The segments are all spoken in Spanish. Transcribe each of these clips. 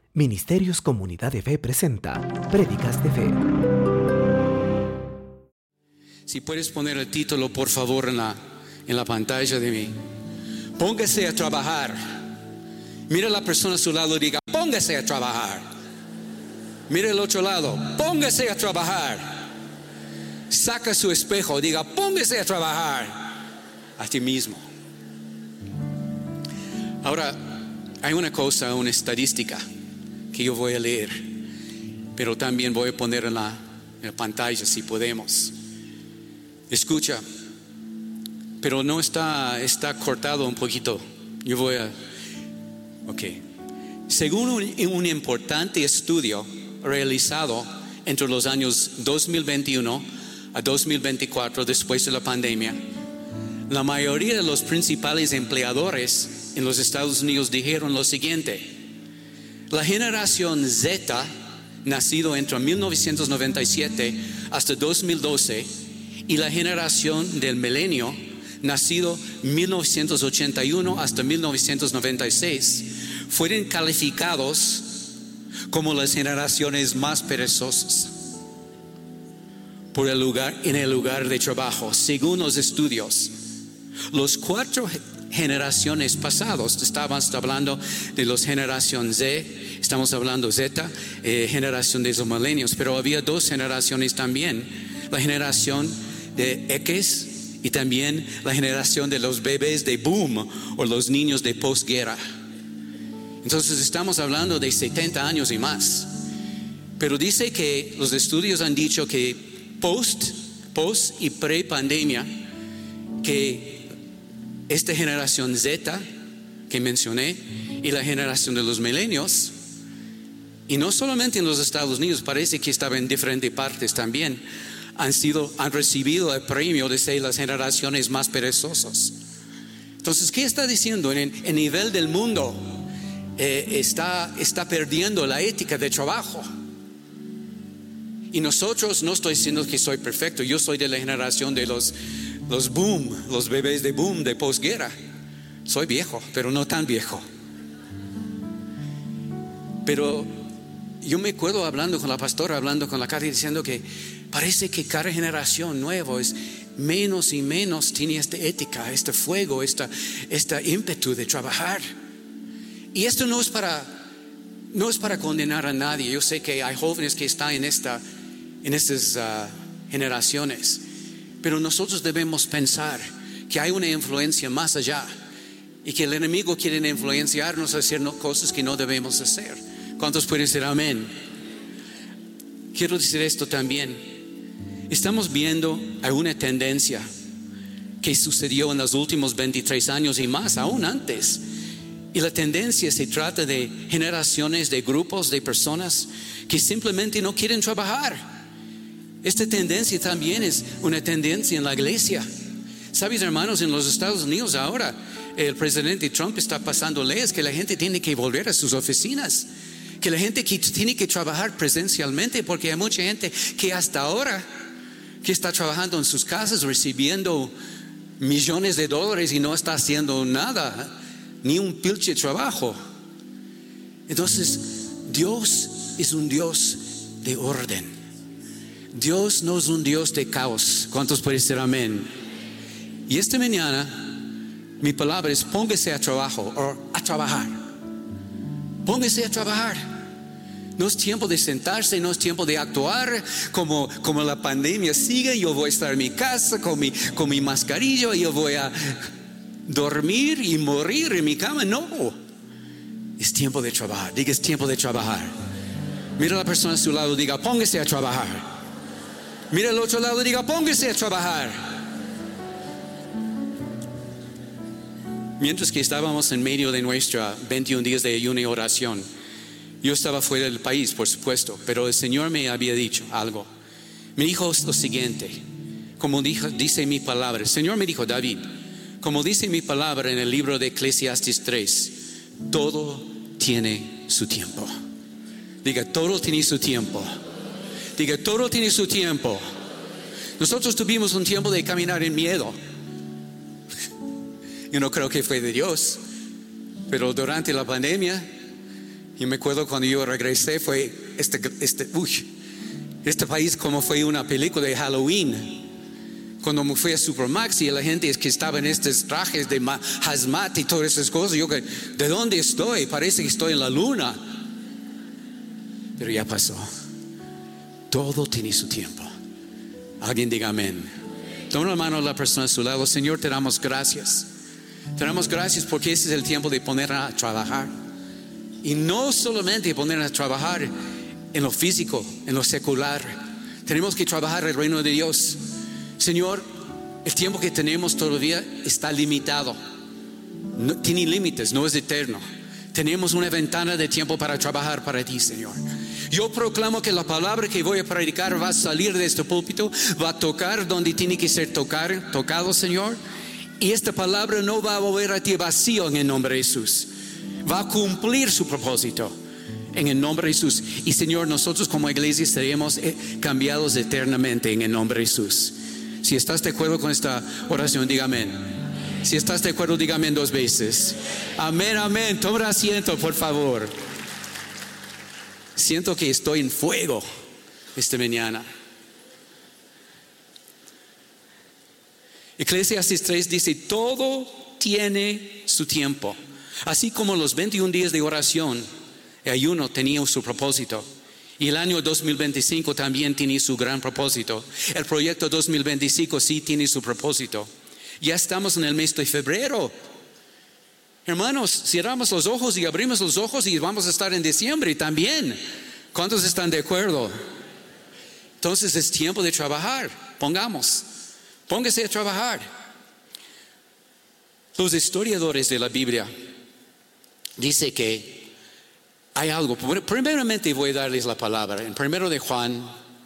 Ministerios Comunidad de Fe presenta Prédicas de Fe. Si puedes poner el título, por favor, en la pantalla de mí. Póngase a trabajar. Mira a la persona a su lado y diga, póngase a trabajar. Mira al otro lado, póngase a trabajar. Saca su espejo, diga, póngase a trabajar. A ti mismo. Ahora, hay una estadística que yo voy a leer, pero también voy a poner en la pantalla si podemos. Escucha, pero no está cortado un poquito. Según un importante estudio realizado entre los años 2021 a 2024, después de la pandemia, la mayoría de los principales empleadores en los Estados Unidos dijeron lo siguiente: la generación Z, nacido entre 1997 hasta 2012, y la generación del milenio, nacido 1981 hasta 1996, fueron calificados como las generaciones más perezosas en el lugar de trabajo. Según los estudios, los 4 generaciones pasadas, estamos hablando de la generación Z, estamos hablando Z, generación de los milenios, pero había 2 generaciones también, la generación de X y también la generación de los bebés de boom o los niños de posguerra. Entonces estamos hablando de 70 años y más. Pero dice que los estudios han dicho que post y pre-pandemia, que esta generación Z que mencioné y la generación de los milenios, y no solamente en los Estados Unidos, parece que estaba en diferentes partes también, han recibido el premio de ser las generaciones más perezosas. Entonces, ¿qué está diciendo? En el nivel del mundo está perdiendo la ética de trabajo. Y nosotros, no estoy diciendo que soy perfecto, yo soy de la generación de los bebés de boom de posguerra. Soy viejo, pero no tan viejo. Pero yo me acuerdo hablando con la pastora, hablando con la Katy, diciendo que parece que cada generación nueva es menos y menos tiene esta ética, este fuego, esta ímpetu de trabajar. Y esto no es para condenar a nadie. Yo sé que hay jóvenes que están en estas generaciones, pero nosotros debemos pensar que hay una influencia más allá y que el enemigo quiere influenciarnos a hacer cosas que no debemos hacer. ¿Cuántos pueden decir amén? Quiero decir esto también. Estamos viendo alguna tendencia que sucedió en los últimos 23 años y más, aún antes. Y la tendencia se trata de generaciones, de grupos, de personas que simplemente no quieren trabajar. Esta tendencia también es una tendencia en la iglesia. ¿Sabes, hermanos? En los Estados Unidos ahora el presidente Trump está pasando leyes que la gente tiene que volver a sus oficinas, que la gente tiene que trabajar presencialmente, porque hay mucha gente que hasta ahora que está trabajando en sus casas recibiendo millones de dólares y no está haciendo nada, ni un pilche trabajo. Entonces, Dios es un Dios de orden. Dios no es un Dios de caos. ¿Cuántos pueden decir amén? Y esta mañana mi palabra es: póngase a trabajo o a trabajar. Póngase a trabajar. No es tiempo de sentarse, no es tiempo de actuar como la pandemia sigue. Yo voy a estar en mi casa con mi mascarilla y yo voy a dormir y morir en mi cama. No, es tiempo de trabajar. Diga, es tiempo de trabajar. Mira a la persona a su lado, diga, póngase a trabajar. Mira al otro lado, diga, póngase a trabajar. Mientras que estábamos en medio de nuestra 21 días de ayuno y oración, yo estaba fuera del país, por supuesto, pero el Señor me había dicho algo. Me dijo lo siguiente: como dice mi palabra, el Señor me dijo, David, como dice mi palabra en el libro de Eclesiastes 3, todo tiene su tiempo. Diga, todo tiene su tiempo. Diga, todo tiene su tiempo. Nosotros tuvimos un tiempo de caminar en miedo. Yo no creo que fue de Dios, pero durante la pandemia Y me acuerdo cuando yo regresé, fue este país como fue una película de Halloween. Cuando me fui a Supermax y la gente es que estaba en estos trajes de hazmat y todas esas cosas, yo que, ¿de dónde estoy? Parece que estoy en la luna. Pero ya pasó. Todo tiene su tiempo. Alguien diga amén. Toma la mano a la persona a su lado. Señor, te damos gracias. Te damos gracias porque ese es el tiempo de poner a trabajar. Y no solamente poner a trabajar en lo físico, en lo secular. Tenemos que trabajar el reino de Dios. Señor, el tiempo que tenemos todavía está limitado. No, tiene límites, no es eterno. Tenemos una ventana de tiempo para trabajar para ti, Señor. Yo proclamo que la palabra que voy a predicar va a salir de este púlpito, va a tocar donde tiene que ser tocado, Señor. Y esta palabra no va a volver a ti vacío en el nombre de Jesús. Va a cumplir su propósito en el nombre de Jesús. Y Señor, nosotros como iglesia seremos cambiados eternamente en el nombre de Jesús. Si estás de acuerdo con esta oración, diga amén. Si estás de acuerdo, diga amén 2 veces. Amén, amén. Toma asiento, por favor. Siento que estoy en fuego esta mañana. Eclesiastes 3 dice: todo tiene su tiempo. Así como los 21 días de oración y ayuno tenían su propósito. Y el año 2025 también tiene su gran propósito. El proyecto 2025 sí tiene su propósito. Ya estamos en el mes de febrero. Hermanos, cerramos los ojos y abrimos los ojos y vamos a estar en diciembre también. ¿Cuántos están de acuerdo? Entonces es tiempo de trabajar. Póngase a trabajar. Los historiadores de la Biblia dicen que hay algo. Primeramente voy a darles la palabra. En primero de Juan,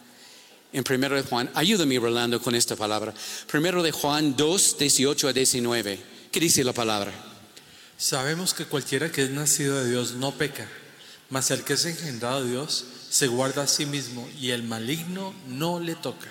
ayúdame Rolando con esta palabra. Primero de Juan 2, 18 a 19. ¿Qué dice la palabra? Sabemos que cualquiera que es nacido de Dios no peca, mas el que es engendrado de Dios se guarda a sí mismo y el maligno no le toca.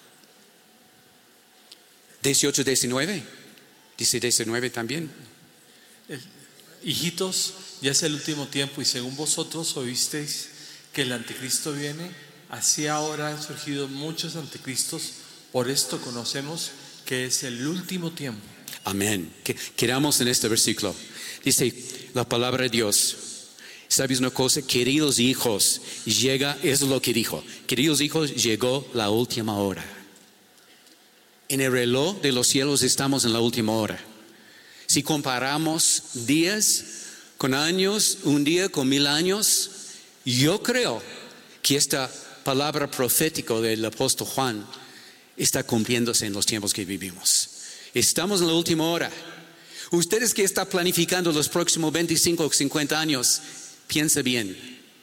18, 19. Dice 19 también. Hijitos, ya es el último tiempo y según vosotros oísteis que el anticristo viene, así ahora han surgido muchos anticristos, por esto conocemos que es el último tiempo. Amén. Quedamos en este versículo. Dice la palabra de Dios. ¿Sabes una cosa? Queridos hijos, eso es lo que dijo. Queridos hijos, llegó la última hora. En el reloj de los cielos estamos en la última hora. Si comparamos días con años, un día con 1000 años, yo creo que esta palabra profética del apóstol Juan está cumpliéndose en los tiempos que vivimos. Estamos en la última hora. Ustedes que están planificando los próximos 25 o 50 años, piensa bien.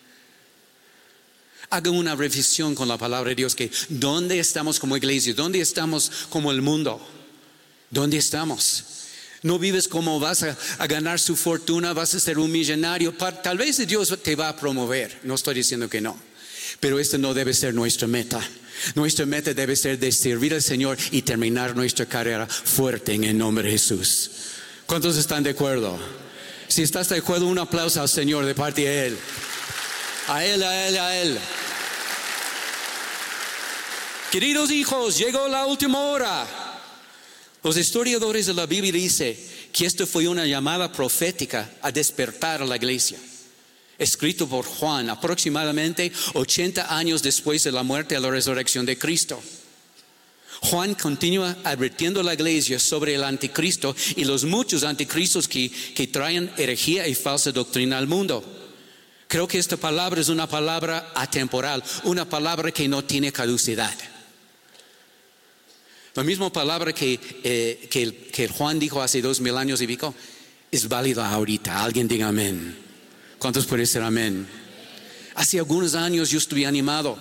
Hagan una revisión con la palabra de Dios, que ¿dónde estamos como iglesia? ¿Dónde estamos como el mundo? ¿Dónde estamos? No vives como vas a ganar su fortuna, vas a ser un millonario. Tal vez Dios te va a promover, no estoy diciendo que no. Pero esta no debe ser nuestra meta. Nuestra meta debe ser de servir al Señor y terminar nuestra carrera fuerte en el nombre de Jesús. ¿Cuántos están de acuerdo? Si estás de acuerdo, un aplauso al Señor de parte de Él. A Él, a Él, a Él. Queridos hijos, llegó la última hora. Los historiadores de la Biblia dicen que esto fue una llamada profética a despertar a la iglesia. Escrito por Juan aproximadamente 80 años después de la muerte y la resurrección de Cristo. Juan continúa advirtiendo a la iglesia sobre el anticristo y los muchos anticristos que traen herejía y falsa doctrina al mundo. Creo que esta palabra es una palabra atemporal, una palabra que no tiene caducidad. La misma palabra que Juan dijo hace 2000 años y pico es válida ahorita. Alguien diga amén. ¿Cuántos pueden decir amén? Hace algunos años yo estuve animado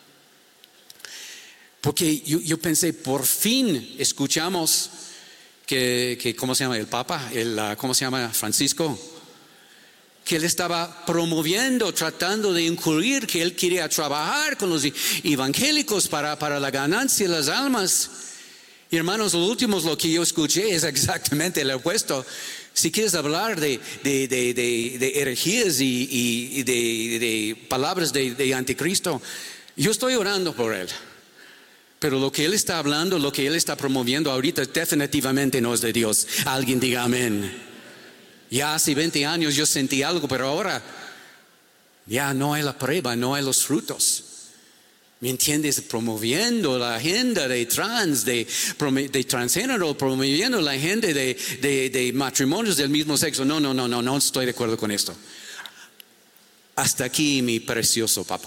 porque yo pensé, por fin escuchamos que ¿cómo se llama? El Papa, ¿cómo se llama? Francisco, que él estaba promoviendo, tratando de incluir, que él quería trabajar con los evangélicos para la ganancia de las almas. Y hermanos, lo que yo escuché es exactamente lo opuesto. Si quieres hablar de herejías y de palabras de anticristo, yo estoy orando por él. Pero lo que él está hablando, lo que él está promoviendo ahorita definitivamente no es de Dios. Alguien diga amén. Ya hace 20 años yo sentí algo, pero ahora ya no hay la prueba, no hay los frutos. ¿Me entiendes? Promoviendo la agenda de transgénero, promoviendo la agenda de matrimonios del mismo sexo. No estoy de acuerdo con esto. Hasta aquí mi precioso papá.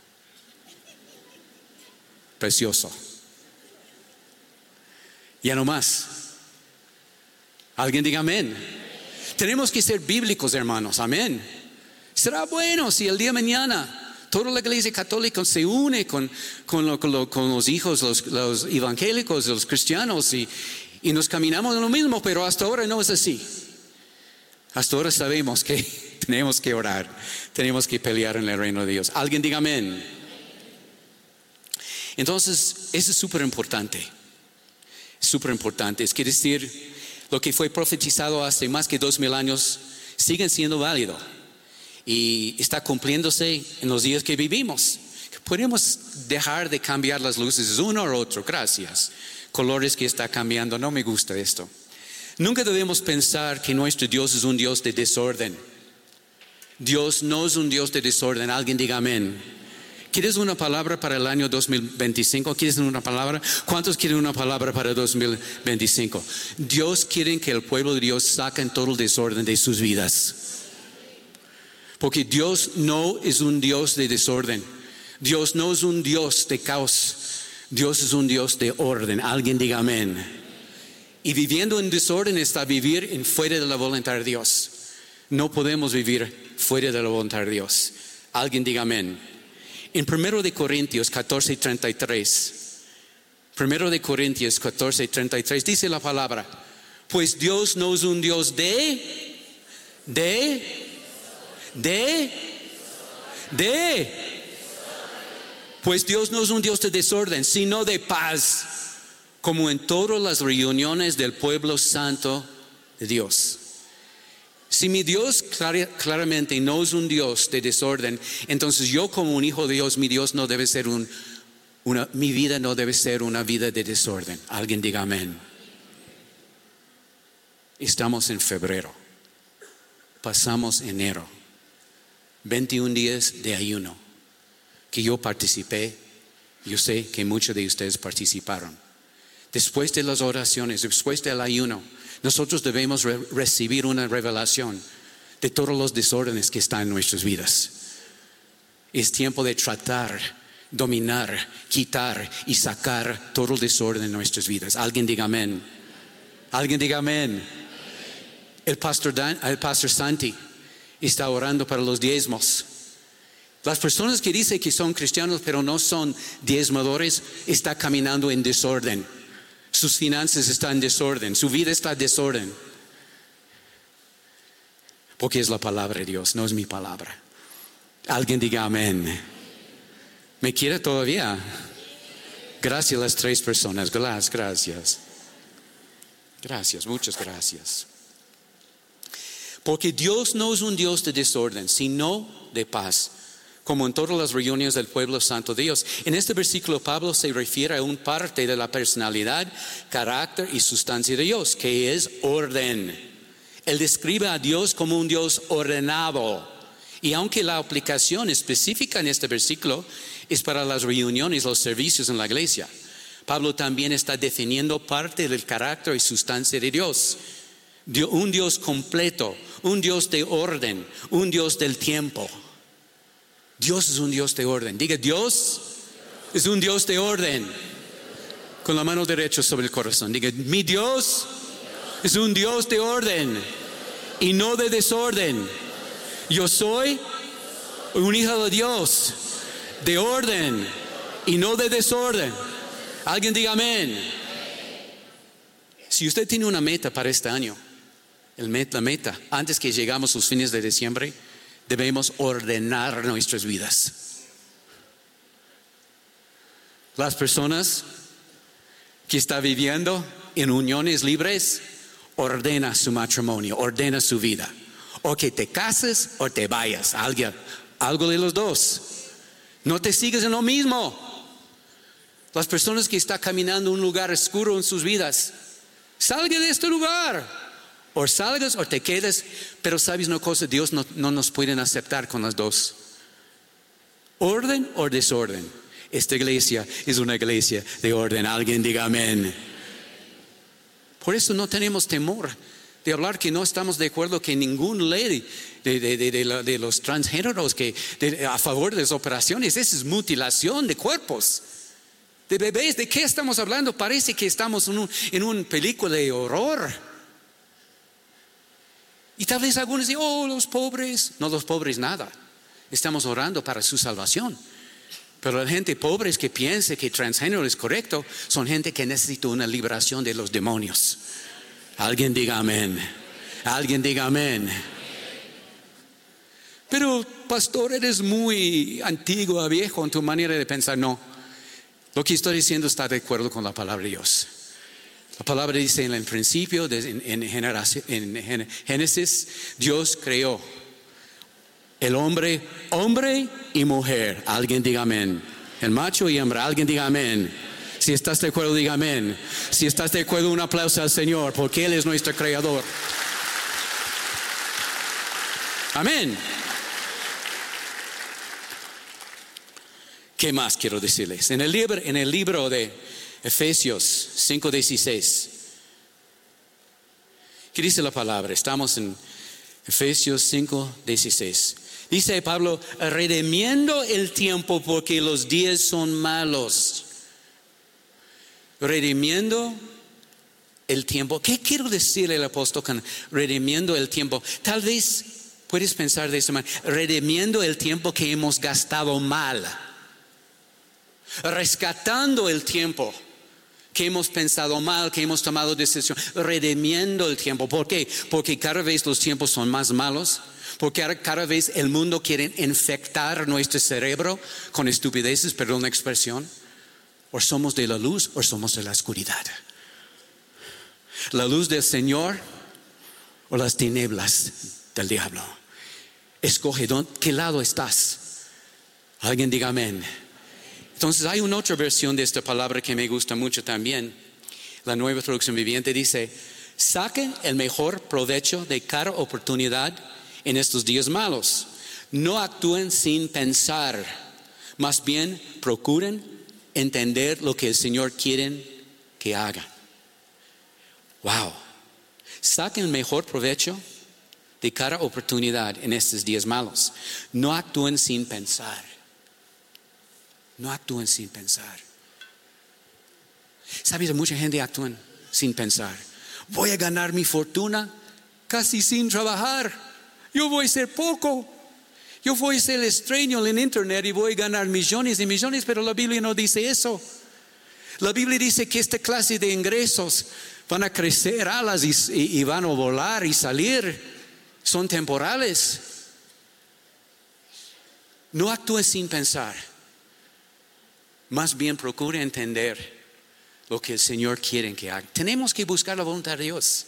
Precioso. Ya no más. Alguien diga amén. Tenemos que ser bíblicos, hermanos. Amén. Será bueno si el día de mañana toda la iglesia católica se une con los hijos, los evangélicos, los cristianos y nos caminamos en lo mismo, pero hasta ahora no es así. Hasta ahora sabemos que tenemos que orar, tenemos que pelear en el reino de Dios. Alguien diga amén. Entonces, eso es súper importante. Súper importante. Es que decir, lo que fue profetizado hace más que 2000 años sigue siendo válido. Y está cumpliéndose en los días que vivimos. Podemos dejar de cambiar las luces uno o otro. Gracias. Colores que está cambiando. No me gusta esto. Nunca debemos pensar que nuestro Dios es un Dios de desorden. Dios no es un Dios de desorden. Alguien diga amén. ¿Quieres una palabra para el año 2025? ¿Quieres una palabra? ¿Cuántos quieren una palabra para 2025? Dios quiere que el pueblo de Dios saquen todo el desorden de sus vidas. Porque Dios no es un Dios de desorden. Dios no es un Dios de caos. Dios es un Dios de orden. Alguien diga amén. Y viviendo en desorden está vivir en fuera de la voluntad de Dios. No podemos vivir fuera de la voluntad de Dios. Alguien diga amén. En 1 Corintios 14:33. 1 Corintios 14:33 dice la palabra: pues Dios no es un Dios pues Dios no es un Dios de desorden, sino de paz, como en todas las reuniones del pueblo santo de Dios. Si mi Dios claramente no es un Dios de desorden, entonces yo como un hijo de Dios, mi Dios no debe ser mi vida no debe ser una vida de desorden. Alguien diga amén. Estamos en febrero, pasamos enero, 21 días de ayuno que yo participé. Yo sé que muchos de ustedes participaron. Después de las oraciones, después del ayuno, nosotros debemos recibir una revelación de todos los desórdenes que están en nuestras vidas. Es tiempo de tratar, dominar, quitar y sacar todo el desorden en nuestras vidas. Alguien diga amén. Alguien diga amén. El pastor Santi está orando para los diezmos. Las personas que dicen que son cristianos pero no son diezmadores están caminando en desorden. Sus finanzas están en desorden, su vida está en desorden. Porque es la palabra de Dios, no es mi palabra. Alguien diga amén. ¿Me quiere todavía? Gracias a las 3 personas. Gracias. Gracias, muchas gracias. Porque Dios no es un Dios de desorden, sino de paz, como en todas las reuniones del pueblo santo de Dios. En este versículo Pablo se refiere a una parte de la personalidad, carácter y sustancia de Dios, que es orden. Él describe a Dios como un Dios ordenado. Y aunque la aplicación específica en este versículo es para las reuniones, los servicios en la iglesia, Pablo también está definiendo parte del carácter y sustancia de Dios. Un Dios completo, un Dios de orden, un Dios del tiempo. Dios es un Dios de orden. Diga, Dios es un Dios de orden. Con la mano derecha sobre el corazón. Diga, mi Dios es un Dios de orden y no de desorden. Yo soy un hijo de Dios de orden y no de desorden. Alguien diga amén. Si usted tiene una meta para este año, la meta, antes que llegamos a los fines de diciembre, debemos ordenar nuestras vidas. Las personas que están viviendo en uniones libres, ordena su matrimonio, ordena su vida. O que te cases o te vayas. Algo de los dos. No te sigas en lo mismo. Las personas que están caminando en un lugar oscuro en sus vidas, salga de este lugar. O salgas o te quedes. Pero sabes una cosa, Dios no nos puede aceptar con las dos. Orden o desorden. Esta iglesia es una iglesia de orden. Alguien diga amén. Por eso no tenemos temor de hablar que no estamos de acuerdo que ninguna ley de los transgéneros a favor de las operaciones. Esa es mutilación de cuerpos, de bebés. ¿De qué estamos hablando? Parece que estamos en una película de horror. Y tal vez algunos digan, los pobres. No, los pobres nada. Estamos orando para su salvación. Pero la gente pobre que piensa que transgénero es correcto, son gente que necesita una liberación de los demonios. Alguien diga amén. Alguien diga amén. Pero pastor, eres muy antiguo, viejo en tu manera de pensar. No, lo que estoy diciendo está de acuerdo con la palabra de Dios. La palabra dice en el principio, en Génesis, Dios creó el hombre y mujer. Alguien diga amén. El macho y hembra. Alguien diga amén. Si estás de acuerdo, diga amén. Si estás de acuerdo, un aplauso al Señor, porque Él es nuestro creador. Amén. ¿Qué más quiero decirles? En el libro de Efesios 5:16. ¿Qué dice la palabra? Estamos en Efesios 5:16. Dice Pablo, redimiendo el tiempo porque los días son malos. Redimiendo el tiempo. ¿Qué quiero decir el apóstol con redimiendo el tiempo? Tal vez puedes pensar de esta manera. Redimiendo el tiempo que hemos gastado mal. Rescatando el tiempo que hemos pensado mal, que hemos tomado decisión. Redimiendo el tiempo. ¿Por qué? Porque cada vez los tiempos son más malos. Porque cada vez el mundo quiere infectar nuestro cerebro con estupideces, perdón la expresión. O somos de la luz o somos de la oscuridad. La luz del Señor o las tinieblas del diablo. Escoge qué lado estás. Alguien diga amén. Entonces hay una otra versión de esta palabra que me gusta mucho también. La Nueva Traducción Viviente dice, saquen el mejor provecho de cada oportunidad en estos días malos. No actúen sin pensar, más bien procuren entender lo que el Señor quiere que haga. Wow. Saquen el mejor provecho de cada oportunidad en estos días malos. No actúen sin pensar. No actúen sin pensar. ¿Sabes? Mucha gente actúa sin pensar. Voy a ganar mi fortuna casi sin trabajar. Yo voy a ser poco. Yo voy a ser extraño en internet y voy a ganar millones y millones, pero la Biblia no dice eso. La Biblia dice que esta clase de ingresos van a crecer alas y van a volar y salir. Son temporales. No actúe sin pensar. Más bien procure entender lo que el Señor quiere que haga. Tenemos que buscar la voluntad de Dios.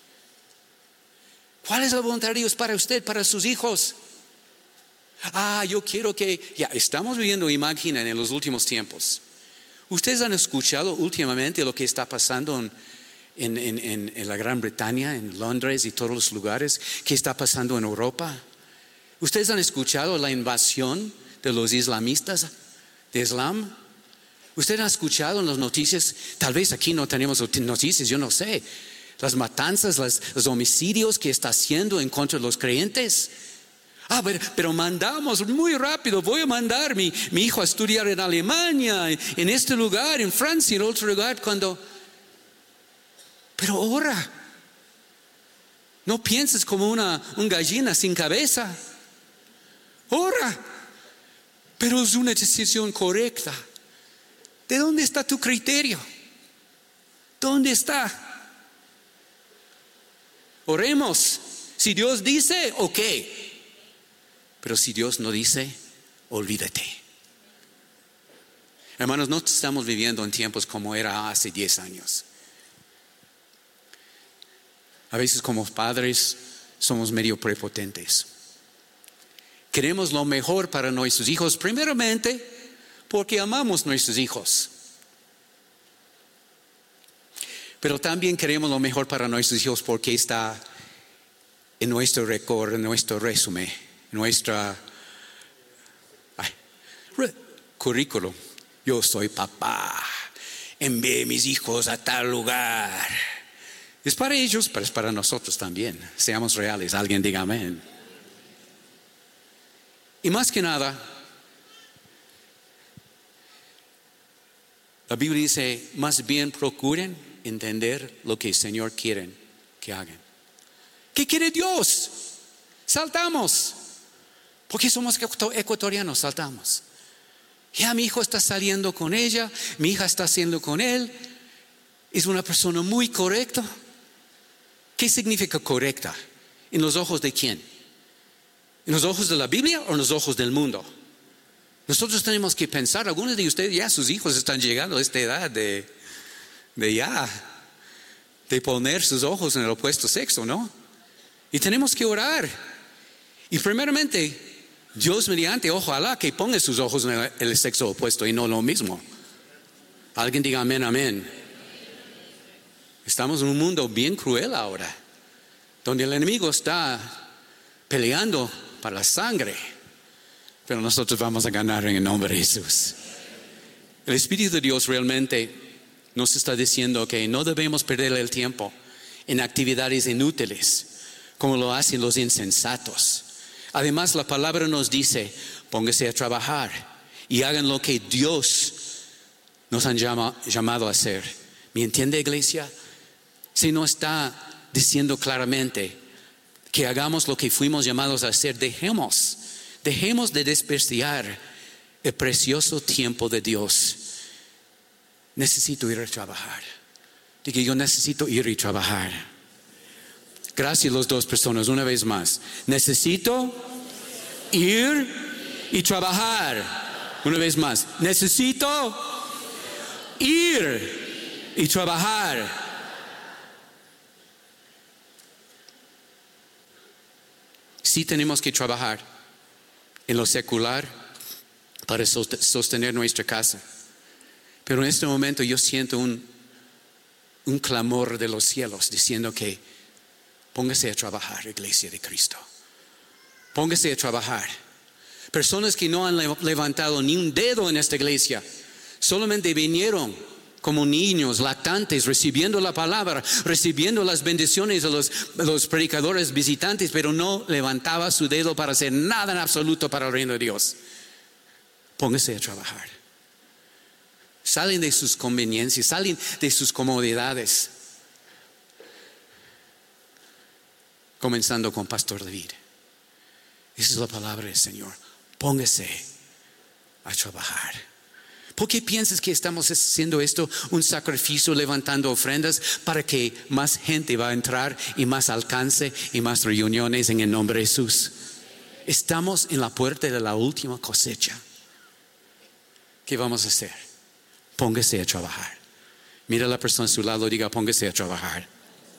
¿Cuál es la voluntad de Dios para usted, para sus hijos? Yo quiero que... Ya, estamos viviendo imagen en los últimos tiempos. ¿Ustedes han escuchado últimamente lo que está pasando en la Gran Bretaña, en Londres y todos los lugares? ¿Qué está pasando en Europa? ¿Ustedes han escuchado la invasión de los islamistas de Islam? ¿Ustedes han escuchado en las noticias? Tal vez aquí no tenemos noticias, yo no sé. Las matanzas, los homicidios que está haciendo en contra de los creyentes. Pero mandamos muy rápido. Voy a mandar mi hijo a estudiar en Alemania, en este lugar, en Francia, en otro lugar. Pero ora. No pienses como una gallina sin cabeza. Ora. Pero es una decisión correcta. ¿De dónde está tu criterio? ¿Dónde está? Oremos. Si Dios dice, ok. Pero si Dios no dice, olvídate. Hermanos, no estamos viviendo en tiempos como era hace 10 años. A veces como padres somos medio prepotentes. Queremos lo mejor para nuestros hijos, primeramente porque amamos a nuestros hijos. Pero también queremos lo mejor para nuestros hijos porque está en nuestro récord, en nuestro resumen, en nuestra currículum. Yo soy papá, envié a mis hijos a tal lugar. Es para ellos, pero es para nosotros también. Seamos reales, alguien diga amén. Y más que nada, la Biblia dice, más bien procuren entender lo que el Señor quiere que hagan. ¿Qué quiere Dios? Saltamos. Porque somos ecuatorianos, saltamos. Ya mi hijo está saliendo con ella, mi hija está haciendo con él. Es una persona muy correcta. ¿Qué significa correcta? ¿En los ojos de quién? ¿En los ojos de la Biblia o en los ojos del mundo? Nosotros tenemos que pensar, algunos de ustedes ya sus hijos están llegando a esta edad de poner sus ojos en el opuesto sexo, ¿no? Y tenemos que orar. Y primeramente, Dios mediante, ojalá que ponga sus ojos en el sexo opuesto y no lo mismo. Alguien diga amén, amén. Estamos en un mundo bien cruel ahora, donde el enemigo está peleando para la sangre, pero nosotros vamos a ganar en el nombre de Jesús. El Espíritu de Dios realmente nos está diciendo que no debemos perder el tiempo en actividades inútiles, como lo hacen los insensatos. Además, la palabra nos dice, póngase a trabajar y hagan lo que Dios nos han llamado a hacer. ¿Me entiende, iglesia? Si no está diciendo claramente que hagamos lo que fuimos llamados a hacer, dejemos de despreciar el precioso tiempo de Dios. Necesito ir a trabajar. Diga, yo necesito ir y trabajar. Gracias las dos personas, una vez más. Necesito ir y trabajar. Una vez más. Necesito ir y trabajar. Sí tenemos que trabajar en lo secular para sostener nuestra casa. Pero en este momento yo siento un clamor de los cielos diciendo que póngase a trabajar, iglesia de Cristo. Póngase a trabajar. Personas que no han levantado ni un dedo en esta iglesia, solamente vinieron como niños lactantes, recibiendo la palabra, recibiendo las bendiciones de los predicadores visitantes, pero no levantaba su dedo para hacer nada en absoluto para el reino de Dios. Póngase a trabajar. Salen de sus conveniencias, salen de sus comodidades. Comenzando con Pastor David. Esa es la palabra del Señor. Póngase a trabajar. ¿Por qué piensas que estamos haciendo esto? Un sacrificio, levantando ofrendas para que más gente va a entrar y más alcance y más reuniones en el nombre de Jesús. Estamos en la puerta de la última cosecha. ¿Qué vamos a hacer? Póngase a trabajar. Mira a la persona a su lado y diga, póngase a trabajar.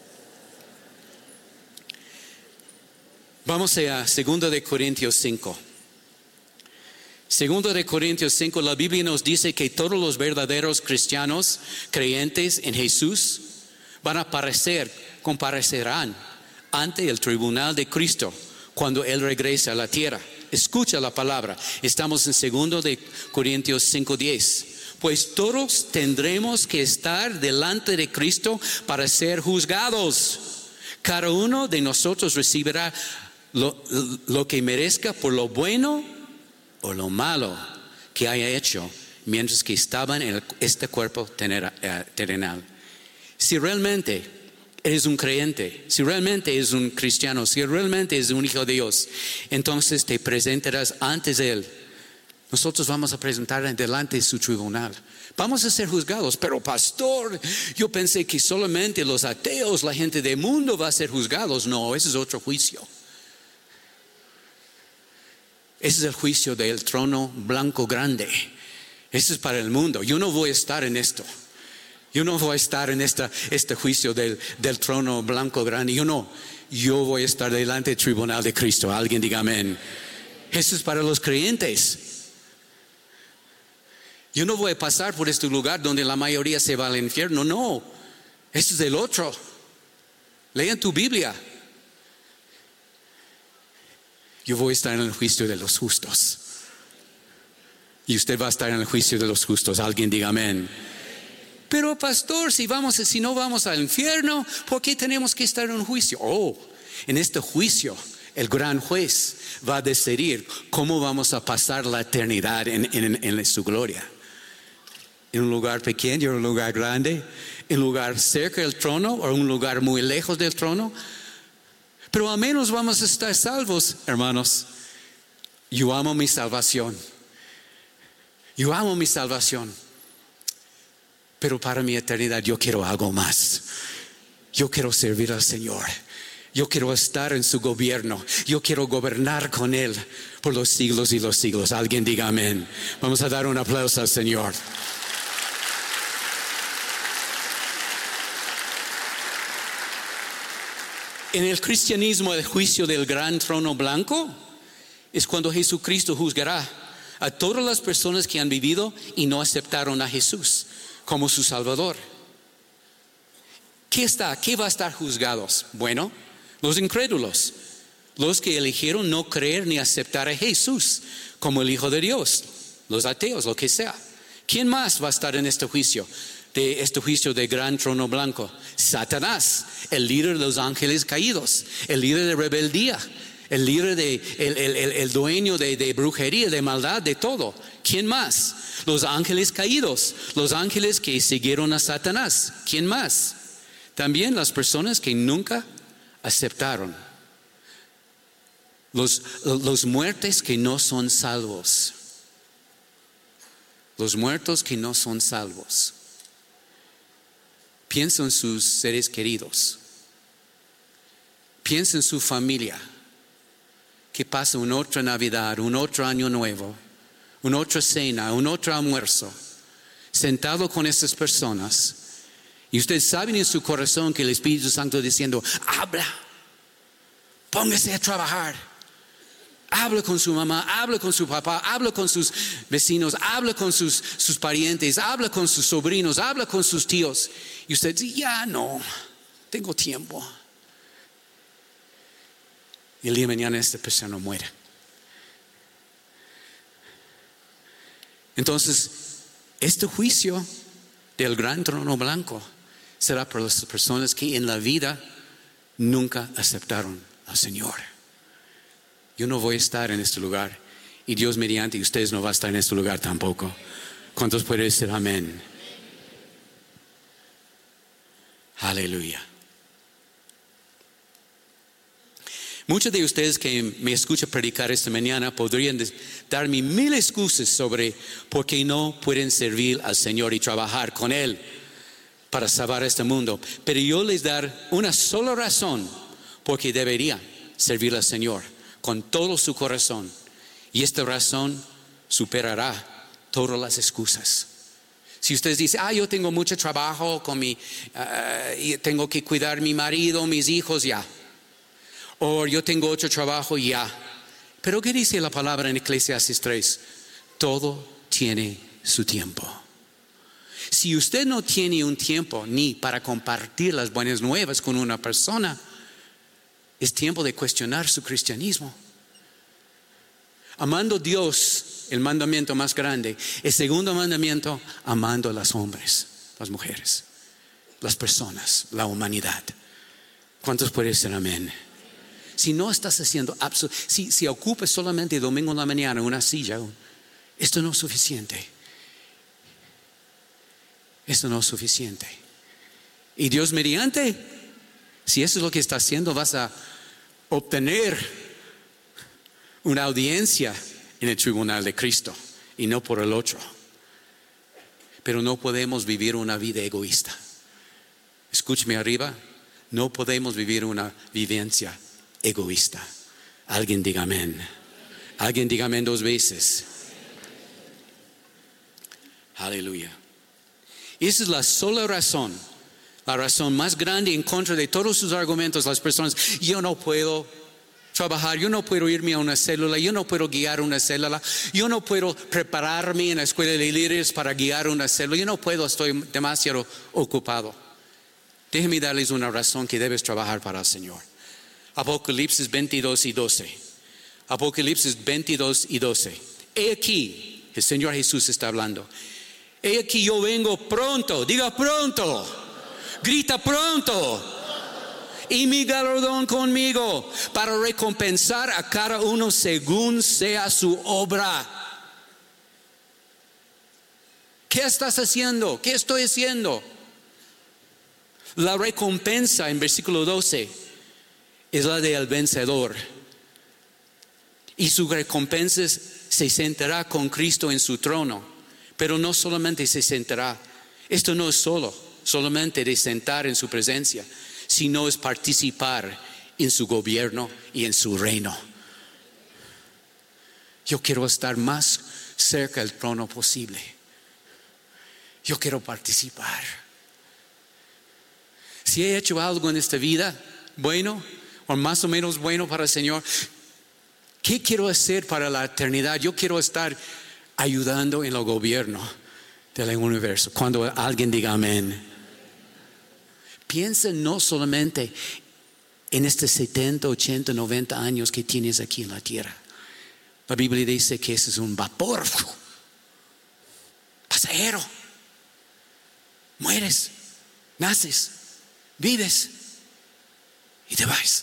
Vamos a 2 de Corintios 5. 2 de Corintios 5, la Biblia nos dice que todos los verdaderos cristianos creyentes en Jesús van a comparecerán ante el tribunal de Cristo cuando Él regrese a la tierra. Escucha la palabra. Estamos en 2 de Corintios 5:10. Pues todos tendremos que estar delante de Cristo para ser juzgados. Cada uno de nosotros recibirá lo que merezca por lo bueno o lo malo que haya hecho mientras que estaban en este cuerpo terrenal. Si realmente eres un creyente, si realmente eres un cristiano, si realmente eres un hijo de Dios, entonces te presentarás antes de Él. Nosotros vamos a presentar delante de su tribunal. Vamos a ser juzgados. Pero pastor, yo pensé que solamente los ateos, la gente del mundo va a ser juzgados. No, ese es otro juicio. Ese es el juicio del trono blanco grande. Ese es para el mundo. Yo no voy a estar en esto. Yo no voy a estar en este juicio del trono blanco grande. Yo voy a estar delante del tribunal de Cristo. Alguien diga amén. Eso es para los creyentes. Yo no voy a pasar por este lugar donde la mayoría se va al infierno. No, eso es el otro. Lean tu Biblia. Yo voy a estar en el juicio de los justos. Y usted va a estar en el juicio de los justos. Alguien diga amén. Pero pastor, si no vamos al infierno, ¿por qué tenemos que estar en un juicio? En este juicio el gran juez va a decidir cómo vamos a pasar la eternidad en su gloria. En un lugar pequeño, en un lugar grande, en un lugar cerca del trono o en un lugar muy lejos del trono. Pero al menos vamos a estar salvos, hermanos. Yo amo mi salvación. Yo amo mi salvación. Pero para mi eternidad yo quiero algo más. Yo quiero servir al Señor. Yo quiero estar en su gobierno. Yo quiero gobernar con Él por los siglos y los siglos. Alguien diga amén. Vamos a dar un aplauso al Señor. En el cristianismo, el juicio del gran trono blanco es cuando Jesucristo juzgará a todas las personas que han vivido y no aceptaron a Jesús como su Salvador. ¿Qué va a estar juzgados? Bueno, los incrédulos, los que eligieron no creer ni aceptar a Jesús como el Hijo de Dios, los ateos, lo que sea. ¿Quién más va a estar en este juicio? De este juicio de gran trono blanco. Satanás, el líder de los ángeles caídos, el líder de rebeldía, el líder el dueño de brujería, de maldad, de todo. ¿Quién más? Los ángeles caídos, los ángeles que siguieron a Satanás. ¿Quién más? También las personas que nunca aceptaron. Los muertos que no son salvos. Los muertos que no son salvos. Piensa en sus seres queridos. Piensa en su familia. Que pasa una otra Navidad, un otro Año Nuevo, una otra cena, un otro almuerzo, sentado con estas personas. Y ustedes saben en su corazón que el Espíritu Santo diciendo, habla, póngase a trabajar. Habla con su mamá, habla con su papá, habla con sus vecinos, habla con sus parientes, habla con sus sobrinos, habla con sus tíos. Y usted dice, ya no, tengo tiempo. Y el día de mañana esta persona muere. Entonces, este juicio del gran trono blanco será para las personas que en la vida nunca aceptaron al Señor. Yo no voy a estar en este lugar y Dios mediante, y ustedes no van a estar en este lugar tampoco. ¿Cuántos pueden decir amén? Aleluya. Muchos de ustedes que me escuchan predicar esta mañana podrían darme 1000 excusas sobre por qué no pueden servir al Señor y trabajar con Él para salvar este mundo. Pero yo les dar una sola razón por qué deberían servir al Señor con todo su corazón. Y esta razón superará todas las excusas. Si ustedes dicen, yo tengo mucho trabajo con y tengo que cuidar a mi marido, mis hijos, ya. O yo tengo otro trabajo, ya. Pero ¿qué dice la palabra en Eclesiastes 3? Todo tiene su tiempo. Si usted no tiene un tiempo ni para compartir las buenas nuevas con una persona, es tiempo de cuestionar su cristianismo. Amando a Dios, el mandamiento más grande. El segundo mandamiento, amando a los hombres, las mujeres, las personas, la humanidad. ¿Cuántos pueden decir amén? Si no estás haciendo si ocupas solamente domingo en la mañana una silla, esto no es suficiente. Esto no es suficiente. Y Dios mediante, si eso es lo que está haciendo, vas a obtener una audiencia en el tribunal de Cristo y no por el otro. Pero no podemos vivir una vida egoísta. Escúcheme arriba, no podemos vivir una vivencia egoísta. Alguien diga amén. Alguien diga amén 2 veces. Aleluya. Y esa es la sola razón, la razón más grande en contra de todos sus argumentos. Las personas, yo no puedo trabajar, yo no puedo irme a una célula, yo no puedo guiar una célula, yo no puedo prepararme en la escuela de líderes para guiar una célula, yo no puedo, estoy demasiado ocupado. Déjenme darles una razón que debes trabajar para el Señor. Apocalipsis 22:12. Apocalipsis 22:12. He aquí, el Señor Jesús está hablando. He aquí yo vengo pronto, diga pronto, grita pronto. Y mi galardón conmigo para recompensar a cada uno según sea su obra. ¿Qué estás haciendo? ¿Qué estoy haciendo? La recompensa en versículo 12 es la del vencedor. Y su recompensa se sentará con Cristo en su trono. Pero no solamente se sentará. Esto no es solamente de sentar en su presencia, sino es participar en su gobierno y en su reino. Yo quiero estar más cerca del trono posible. Yo quiero participar. Si he hecho algo en esta vida bueno o más o menos bueno para el Señor, ¿qué quiero hacer para la eternidad? Yo quiero estar ayudando en el gobierno del universo. Cuando alguien diga amén. Piensa no solamente en estos 70, 80, 90 años que tienes aquí en la tierra. La Biblia dice que ese es un vapor pasajero. Mueres, naces, vives y te vas.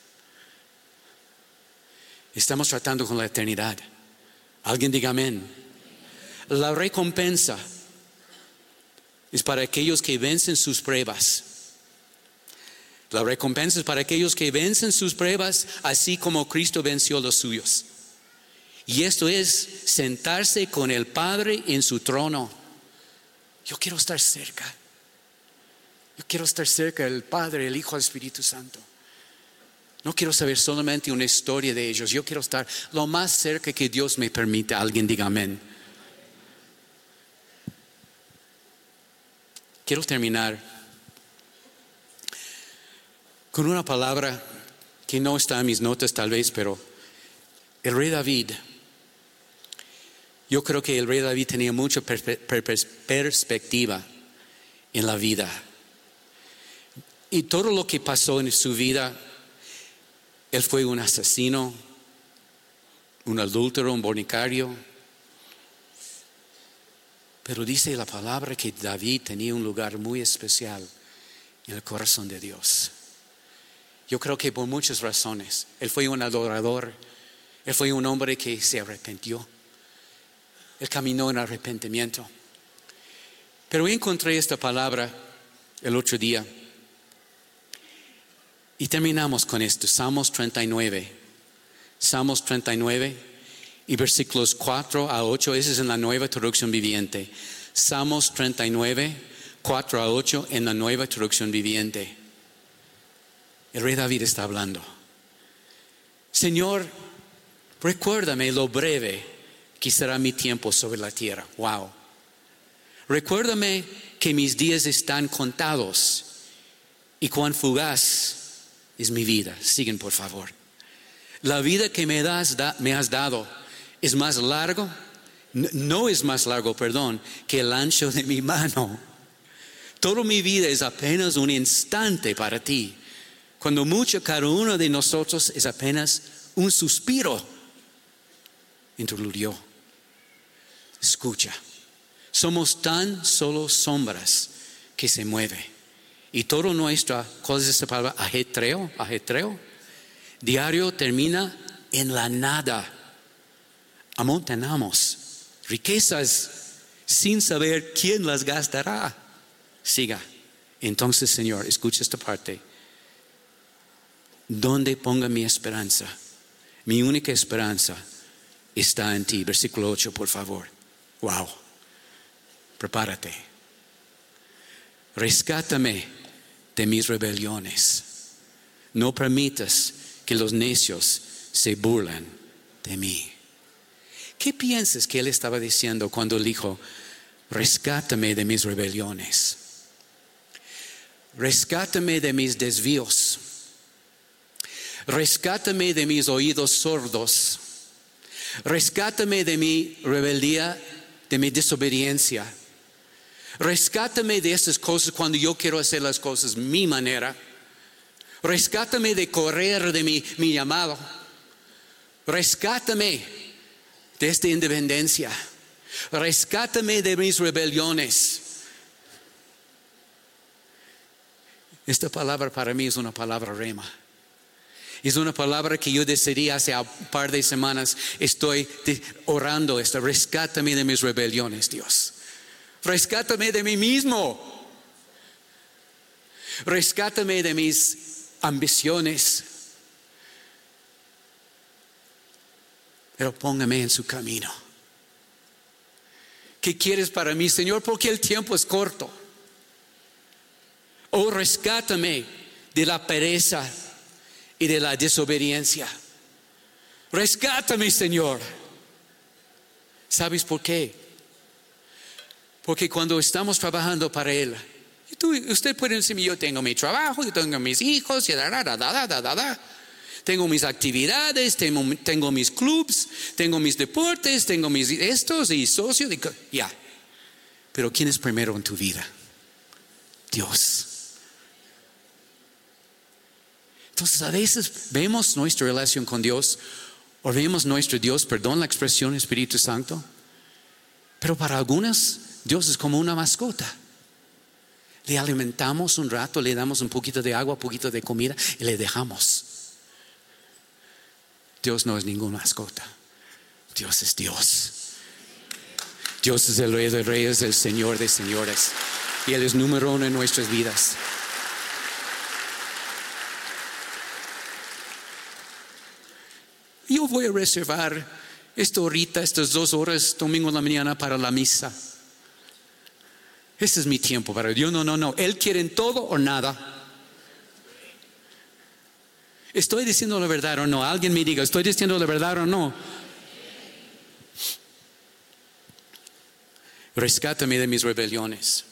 Estamos tratando con la eternidad. Alguien diga amén. La recompensa es para aquellos que vencen sus pruebas. La recompensa es para aquellos que vencen sus pruebas, así como Cristo venció los suyos. Y esto es sentarse con el Padre en su trono. Yo quiero estar cerca. Yo quiero estar cerca del Padre, el Hijo, el Espíritu Santo. No quiero saber solamente una historia de ellos. Yo quiero estar lo más cerca que Dios me permita. Alguien diga amén. Quiero terminar con una palabra que no está en mis notas tal vez, pero el rey David, yo creo que el rey David tenía mucha perspectiva en la vida. Y todo lo que pasó en su vida, él fue un asesino, un adúltero, un fornicario. Pero dice la palabra que David tenía un lugar muy especial en el corazón de Dios. Yo creo que por muchas razones. Él fue un adorador. Él fue un hombre que se arrepintió. Él caminó en arrepentimiento. Pero encontré esta palabra el otro día. Y terminamos con esto. Salmos 39. Salmos 39 y versículos 4 a 8. Ese es en la Nueva Traducción Viviente. Salmos 39, 4 a 8 en la Nueva Traducción Viviente. El rey David está hablando. Señor, recuérdame lo breve que será mi tiempo sobre la tierra. Wow. Recuérdame que mis días están contados y cuán fugaz es mi vida. Siguen, por favor. La vida que me has dado es más largo, no es más largo, que el ancho de mi mano. Toda mi vida es apenas un instante para ti. Cuando mucho cada uno de nosotros es apenas un suspiro. Interludió. Escucha. Somos tan solo sombras que se mueve. Y todo nuestra, ¿cuál es esa palabra? Ajetreo. Diario termina en la nada. Amontonamos riquezas sin saber quién las gastará. Siga. Entonces, Señor, escucha esta parte. ¿Dónde ponga mi esperanza? Mi única esperanza está en ti. Versículo 8, por favor. Wow. Prepárate. Rescátame de mis rebeliones. No permitas que los necios se burlen de mí. ¿Qué piensas que él estaba diciendo cuando él dijo, rescátame de mis rebeliones. Rescátame de mis desvíos. Rescátame de mis oídos sordos. Rescátame de mi rebeldía, de mi desobediencia. Rescátame de estas cosas cuando yo quiero hacer las cosas mi manera. Rescátame de correr de mi llamado. Rescátame de esta independencia. Rescátame de mis rebeliones. Esta palabra para mí es una palabra rema. Es una palabra que yo decidí hace un par de semanas. Estoy orando esta. Rescátame de mis rebeliones, Dios. Rescátame de mí mismo. Rescátame de mis ambiciones. Pero póngame en su camino. ¿Qué quieres para mí, Señor? Porque el tiempo es corto. Oh, rescátame de la pereza y de la desobediencia. Rescátame, Señor. ¿Sabes por qué? Porque cuando estamos trabajando para Él, usted puede decirme, yo tengo mi trabajo, yo tengo mis hijos, tengo mis actividades, tengo mis clubs, tengo mis deportes, tengo mis estos y socios, ya. Pero ¿quién es primero en tu vida? Dios. Entonces a veces vemos nuestra relación con Dios, o vemos nuestro Dios, perdón la expresión, Espíritu Santo, pero para algunos Dios es como una mascota. Le alimentamos un rato, le damos un poquito de agua, un poquito de comida y le dejamos. Dios no es ninguna mascota. Dios es Dios. Dios es el Rey de Reyes, el Señor de Señores. Y Él es número uno en nuestras vidas. Yo voy a reservar estas 2 horas, domingo en la mañana, para la misa. Ese es mi tiempo para Dios. No. Él quiere en todo o nada. ¿Estoy diciendo la verdad o no? Alguien me diga, ¿estoy diciendo la verdad o no? Rescátame de mis rebeliones.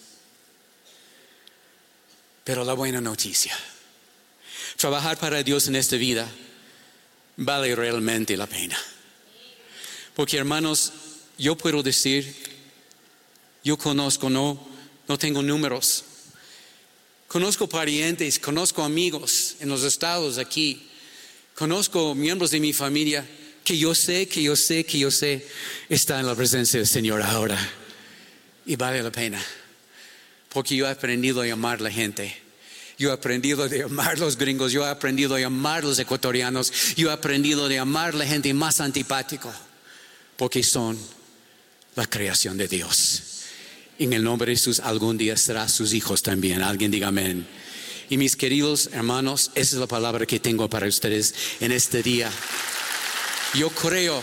Pero la buena noticia, trabajar para Dios en esta vida vale realmente la pena. Porque, hermanos, yo puedo decir, yo conozco, no tengo números. Conozco parientes, conozco amigos en los estados aquí. Conozco miembros de mi familia que yo sé está en la presencia del Señor ahora. Y vale la pena. Porque yo he aprendido a amar a la gente. Yo he aprendido a amar a los gringos. Yo he aprendido a amar a los ecuatorianos. Yo he aprendido a amar a la gente más antipático. Porque son la creación de Dios. En el nombre de Jesús, algún día serán sus hijos también. Alguien diga amén. Y mis queridos hermanos, esa es la palabra que tengo para ustedes en este día. Yo creo.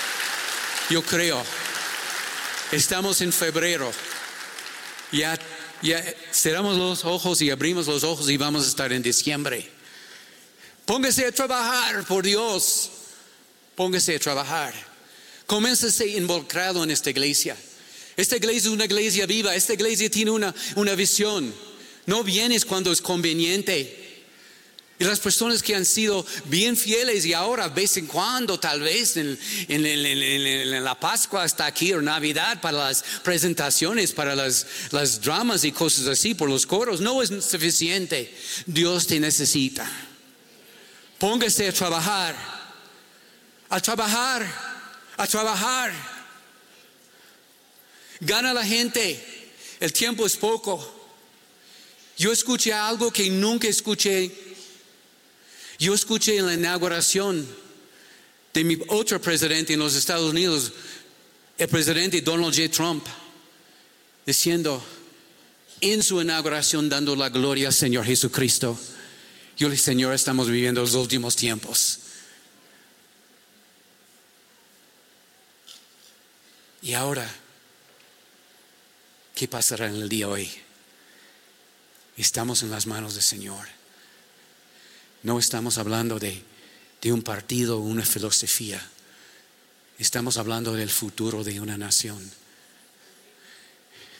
Estamos en febrero. Ya cerramos los ojos y abrimos los ojos y vamos a estar en diciembre. Póngase a trabajar por Dios. Póngase a trabajar. Comiéncese involucrado en esta iglesia. Esta iglesia es una iglesia viva. Esta iglesia tiene una visión. No vienes cuando es conveniente. Y las personas que han sido bien fieles y ahora de vez en cuando, tal vez en la Pascua hasta aquí o Navidad, para las presentaciones, para las dramas y cosas así, por los coros, no es suficiente. Dios te necesita. Póngase a trabajar. A trabajar. Gana la gente. El tiempo es poco. Yo escuché algo que nunca escuché. Yo escuché en la inauguración de mi otro presidente en los Estados Unidos, el presidente Donald J. Trump, diciendo en su inauguración, dando la gloria al Señor Jesucristo. Yo le dije, Señor, estamos viviendo los últimos tiempos. Y ahora, ¿qué pasará en el día de hoy? Estamos en las manos del Señor. No estamos hablando de un partido o una filosofía. Estamos hablando del futuro de una nación.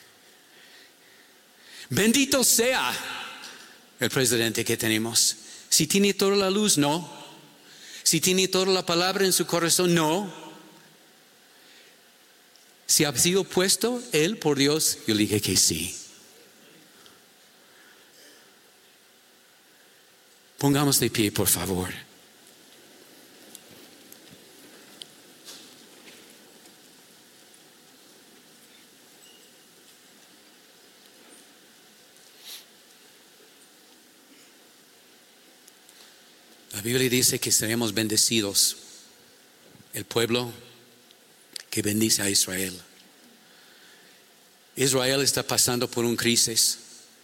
Bendito sea el presidente que tenemos. Si tiene toda la luz, no. Si tiene toda la palabra en su corazón, no. Si ha sido puesto él por Dios, yo le dije que sí. Pongamos de pie, por favor. La Biblia dice que seremos bendecidos, el pueblo que bendice a Israel. Israel está pasando por una crisis.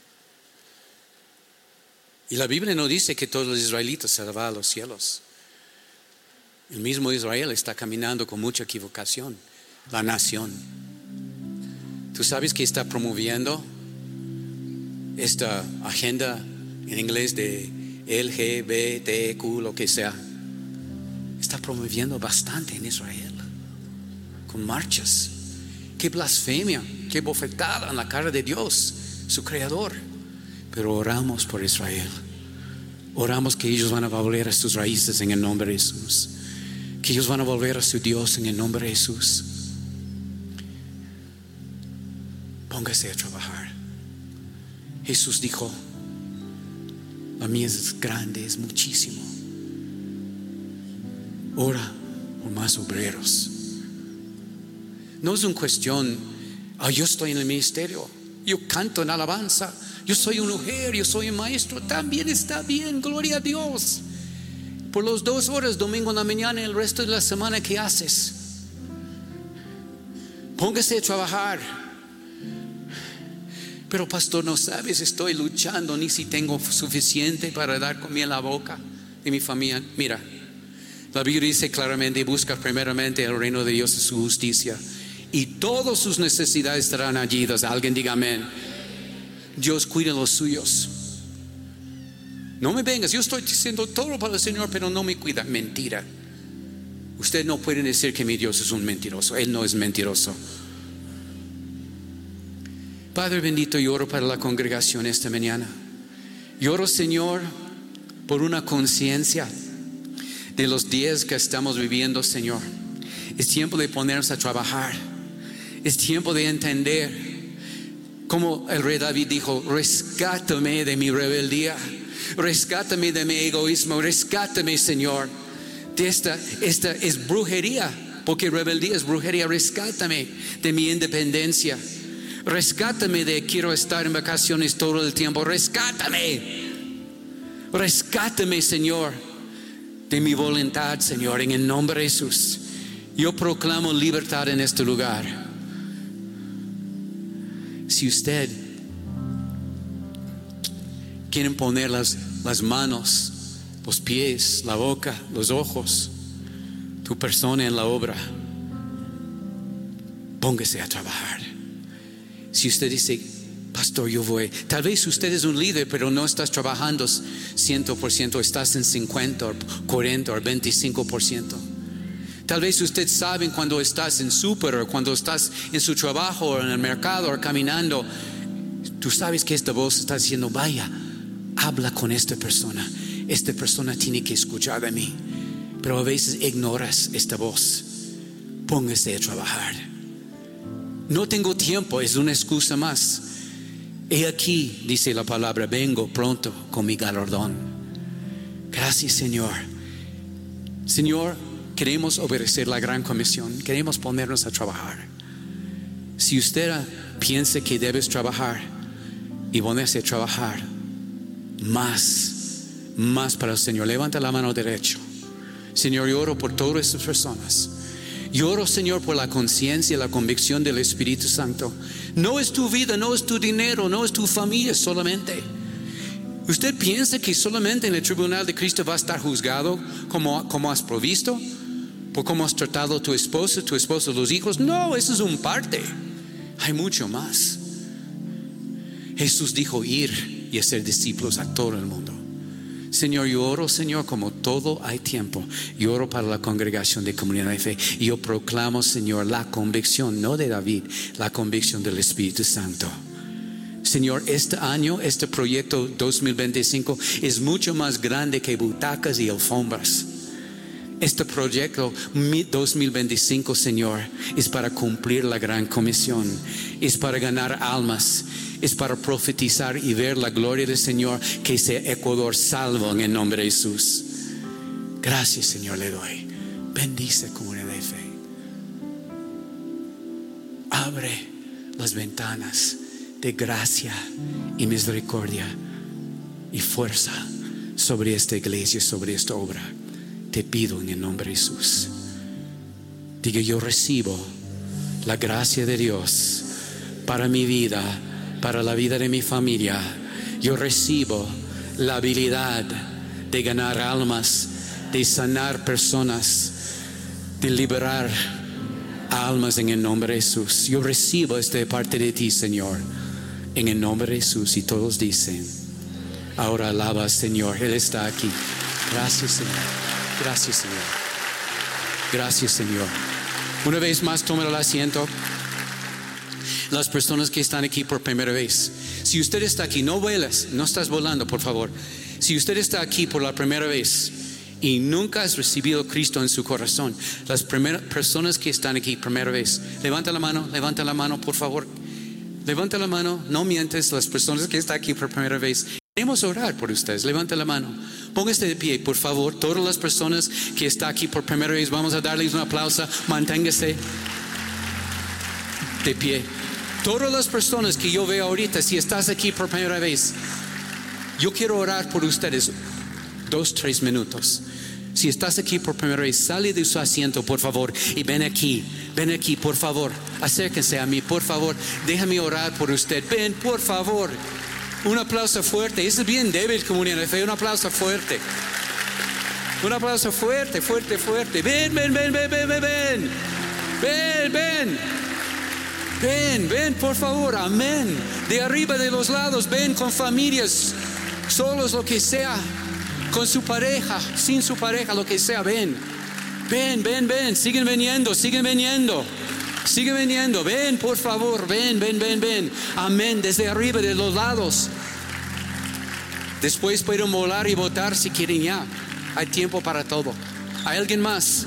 Y la Biblia no dice que todos los israelitas se van a los cielos. El mismo Israel está caminando con mucha equivocación, la nación. ¿Tú sabes que está promoviendo esta agenda en inglés de LGBTQ, lo que sea? Está promoviendo bastante en Israel, con marchas. Qué blasfemia, qué bofetada en la cara de Dios, su creador. Pero oramos por Israel. Oramos que ellos van a volver a sus raíces en el nombre de Jesús. Que ellos van a volver a su Dios en el nombre de Jesús. Póngase a trabajar. Jesús dijo: la mies es grande, es muchísimo. Ora por más obreros. No es una cuestión, yo estoy en el ministerio, yo canto en alabanza, yo soy una mujer, yo soy un maestro. También está bien, gloria a Dios. Por las 2 horas, domingo en la mañana y el resto de la semana, ¿qué haces? Póngase a trabajar. Pero pastor, no sabes, estoy luchando, ni si tengo suficiente para dar comida en la boca de mi familia. Mira, la Biblia dice claramente: busca primeramente el reino de Dios y su justicia, y todas sus necesidades estarán añadidas. Alguien diga amén. Dios cuida los suyos. No me vengas, yo estoy diciendo todo para el Señor, pero no me cuida. Mentira. Usted no puede decir que mi Dios es un mentiroso. Él no es mentiroso. Padre bendito, yo oro para la congregación esta mañana. Yo oro, Señor, por una conciencia de los días que estamos viviendo, Señor. Es tiempo de ponernos a trabajar. Es tiempo de entender, como el rey David dijo: rescátame de mi rebeldía, rescátame de mi egoísmo, rescátame, Señor, de esta es brujería, porque rebeldía es brujería. Rescátame de mi independencia. Rescátame de quiero estar en vacaciones todo el tiempo. Rescátame, Señor, de mi voluntad, Señor, en el nombre de Jesús. Yo proclamo libertad en este lugar. Si usted quiere poner las manos, los pies, la boca, los ojos, tu persona en la obra, póngase a trabajar. Si usted dice: pastor, yo voy. Tal vez usted es un líder, pero no estás trabajando 100%, estás en 50 o 40 o 25%. Tal vez usted sabe cuando estás en súper, o cuando estás en su trabajo o en el mercado o caminando, tú sabes que esta voz está diciendo: vaya, habla con esta persona tiene que escuchar de mí. Pero a veces ignoras esta voz. Póngase a trabajar. No tengo tiempo, es una excusa más. He aquí, dice la palabra, vengo pronto con mi galardón. Gracias, Señor. Señor, queremos obedecer la gran comisión, queremos ponernos a trabajar. Si usted piensa que debes trabajar y ponerse a trabajar más para el Señor, levanta la mano derecha. Señor, yo oro por todas estas personas. Yo oro, Señor, por la conciencia y la convicción del Espíritu Santo. No es tu vida, no es tu dinero, no es tu familia solamente. ¿Usted piensa que solamente en el tribunal de Cristo va a estar juzgado como has provisto? ¿Por cómo has tratado a tu esposa, los hijos? No, eso es un parte. Hay mucho más. Jesús dijo: ir y hacer discípulos a todo el mundo. Señor, yo oro, Señor, como todo hay tiempo. Yo oro para la congregación de Comunidad de Fe. Y yo proclamo, Señor, la convicción, no de David, la convicción del Espíritu Santo. Señor, este año, este proyecto 2025 es mucho más grande que butacas y alfombras. Este proyecto 2025, Señor, es para cumplir la gran comisión, es para ganar almas, es para profetizar y ver la gloria del Señor, que sea Ecuador salvo en el nombre de Jesús. Gracias, Señor, le doy. Bendice comunidad de fe. Abre las ventanas de gracia y misericordia y fuerza sobre esta iglesia, sobre esta obra. Te pido en el nombre de Jesús. Diga: yo recibo la gracia de Dios para mi vida, para la vida de mi familia. Yo recibo la habilidad de ganar almas, de sanar personas, de liberar almas en el nombre de Jesús. Yo recibo esto de parte de ti, Señor, en el nombre de Jesús. Y todos dicen: ahora alaba al Señor, Él está aquí. Gracias, Señor. Gracias, Señor. Gracias, Señor. Una vez más, tomen el asiento. Las personas que están aquí por primera vez, si usted está aquí, no vuelas, no estás volando, por favor. Si usted está aquí por la primera vez y nunca has recibido a Cristo en su corazón, las primeras personas que están aquí primera vez, levanta la mano, por favor. Levanta la mano, no mientes. Las personas que están aquí por primera vez, queremos orar por ustedes. Levanta la mano, póngase de pie, por favor. Todas las personas que están aquí por primera vez, vamos a darles un aplauso. Manténgase de pie. Todas las personas que yo veo ahorita, si estás aquí por primera vez, yo quiero orar por ustedes 2-3 minutos. Si estás aquí por primera vez, sale de su asiento, por favor, y ven aquí, por favor. Acérquense a mí, por favor. Déjame orar por usted. Ven, por favor. Un aplauso fuerte. Es bien débil, comunidad de fe. Un aplauso fuerte. Un aplauso fuerte, fuerte, fuerte. Ven. Ven, por favor. Amén. De arriba, de los lados, ven con familias, solos, lo que sea, con su pareja, sin su pareja, lo que sea. Ven. Siguen viniendo. Ven, por favor. Ven. Amén. Desde arriba, de los lados. Después pueden volar y votar si quieren ya. Hay tiempo para todo. ¿Hay alguien más?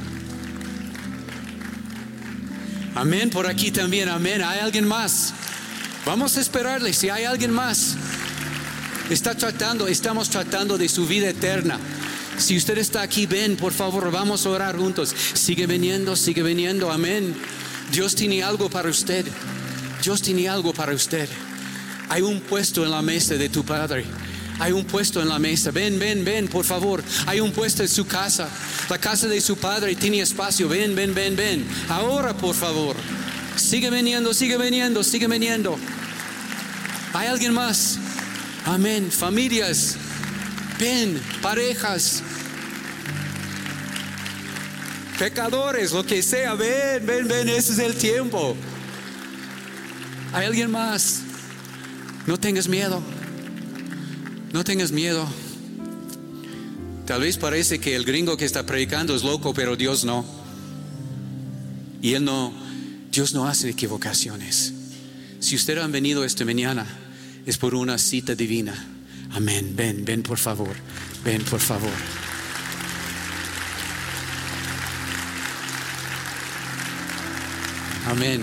Amén. Por aquí también. Amén. ¿Hay alguien más? Vamos a esperarle. Si hay alguien más. Estamos tratando de su vida eterna. Si usted está aquí, ven, por favor, vamos a orar juntos. Sigue viniendo. Amén. Dios tiene algo para usted. Hay un puesto en la mesa de tu Padre. Hay un puesto en la mesa. Ven, por favor. Hay un puesto en su casa. La casa de su Padre tiene espacio. Ven. Ahora, por favor. Sigue viniendo. ¿Hay alguien más? Amén. Familias. Ven, parejas, pecadores, lo que sea. Ven. Ese es el tiempo. ¿Hay alguien más? No tengas miedo. Tal vez parece que el gringo que está predicando es loco, pero Dios no. Y Dios no hace equivocaciones. Si usted han venido esta mañana, es por una cita divina. Amén. Ven, por favor. Amén.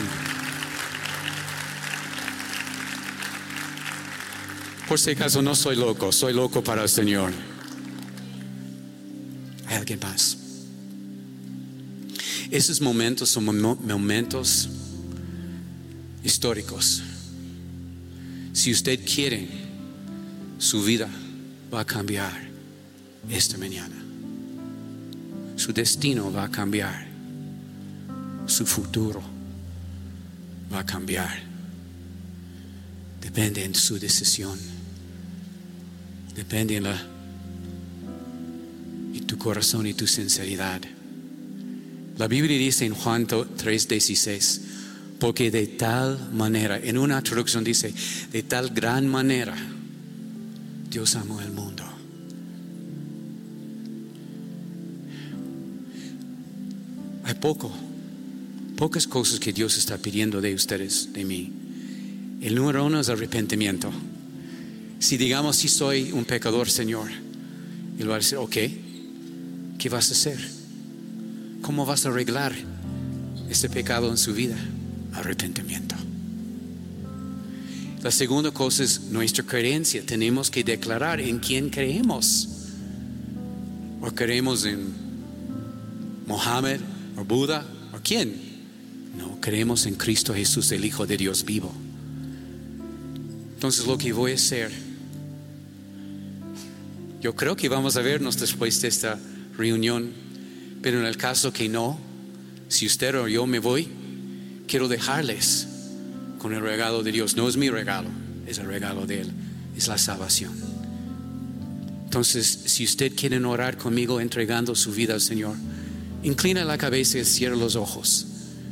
Por si acaso, no soy loco para el Señor. ¿Hay alguien más? Esos momentos son momentos históricos. Si usted quiere, su vida va a cambiar esta mañana. Su destino va a cambiar. Su futuro va a cambiar. Depende en su decisión. Depende en tu corazón y tu sinceridad. La Biblia dice en Juan 3:16, porque de tal manera, en una traducción dice, de tal gran manera Dios amó el mundo. Hay pocas cosas que Dios está pidiendo de ustedes, de mí. El número 1 es arrepentimiento. Si digamos, si soy un pecador, Señor, Él va a decir, ok, ¿qué vas a hacer? ¿Cómo vas a arreglar este pecado en su vida? Arrepentimiento. La segunda cosa es nuestra creencia. Tenemos que declarar en quién creemos. ¿O creemos en Mohammed o Buda o quién? No, creemos en Cristo Jesús, el Hijo de Dios vivo. Entonces lo que voy a hacer, yo creo que vamos a vernos después de esta reunión, pero en el caso que no, si usted o yo me voy, quiero dejarles con el regalo de Dios. No es mi regalo, es el regalo de Él, es la salvación. Entonces, si usted quiere orar conmigo entregando su vida al Señor, inclina la cabeza y cierra los ojos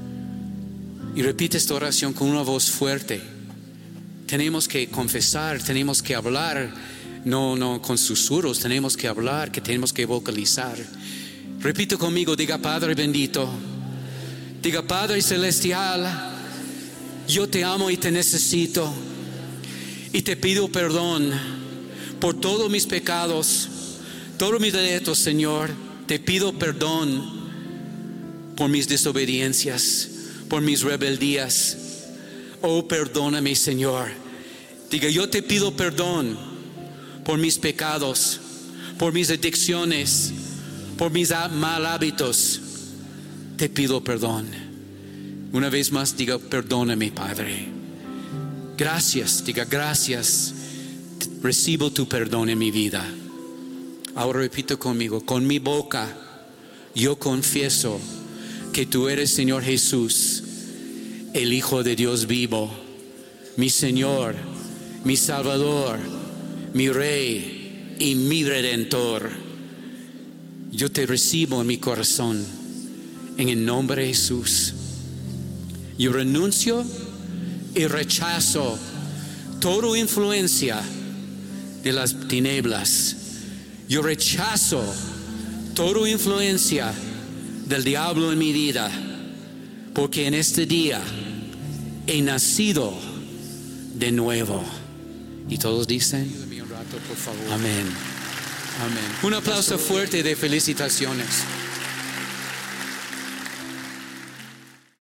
y repite esta oración con una voz fuerte. Tenemos que confesar, tenemos que hablar, no con susurros, tenemos que hablar, que tenemos que vocalizar. Repite conmigo, diga: Padre bendito, diga: Padre celestial, yo te amo y te necesito, y te pido perdón por todos mis pecados, todos mis delitos, Señor. Te pido perdón por mis desobediencias, por mis rebeldías. Oh, perdóname, Señor. Diga: yo te pido perdón por mis pecados, por mis adicciones, por mis mal hábitos. Te pido perdón. Una vez más, diga: perdóname, Padre. Gracias, diga: gracias. Recibo tu perdón en mi vida. Ahora repito conmigo: con mi boca yo confieso que tú eres, Señor Jesús, el Hijo de Dios vivo, mi Señor, mi Salvador, mi Rey y mi Redentor. Yo te recibo en mi corazón, en el nombre de Jesús. Yo renuncio y rechazo toda influencia de las tinieblas. Yo rechazo toda influencia del diablo en mi vida, porque en este día he nacido de nuevo. Y todos dicen: amén. Amén. Un aplauso fuerte de felicitaciones.